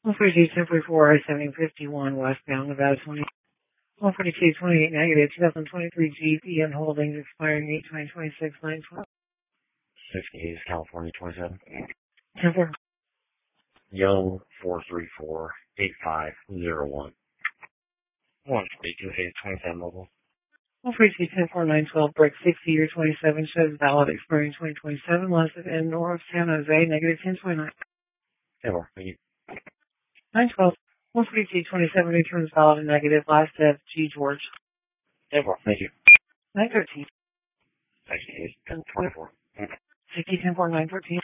142, 1044, I-7051, westbound, Nevada 20. 142, 28 negative, 2023 GPN Holdings, expiring 8/2026, 9/12. 60 East California 27. 10-4. Young 434-8501. 142 27 mobile. 142, 10-4, 9/12, break 60 year 27, shows valid, expiring 2027, less in North San Jose, negative 1029. 10-4, thank you. 9/12. 142, 27, returns valid and negative, last G George. 10-4, thank you. 913. 60 East 1024. 60, 10-4, 913.